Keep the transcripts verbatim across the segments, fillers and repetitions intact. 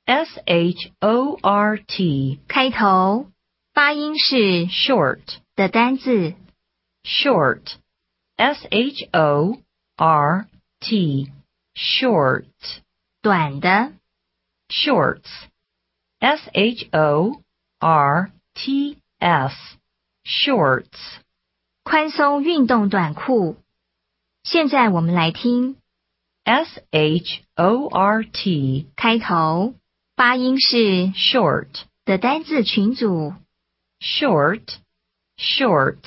S H O R T 开头，发音是 short 的单字。 short S H O R T short 短的。 shorts S H O R T S shorts 宽松运动短裤。现在我们来听 S H O R T 开头，发音是 short 的单字群组。 short shorts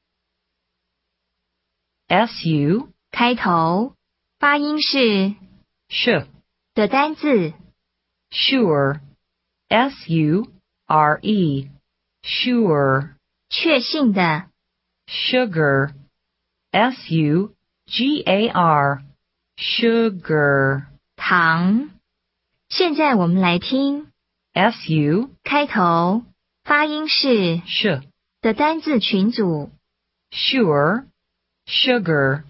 S U 开头，发音是 sh 的单字。 sure S U R E sure 确信的。 sugar S U G A R sugar 糖。现在我们来听 S U 开头，发音是 sh 的单字群组。 sure sugar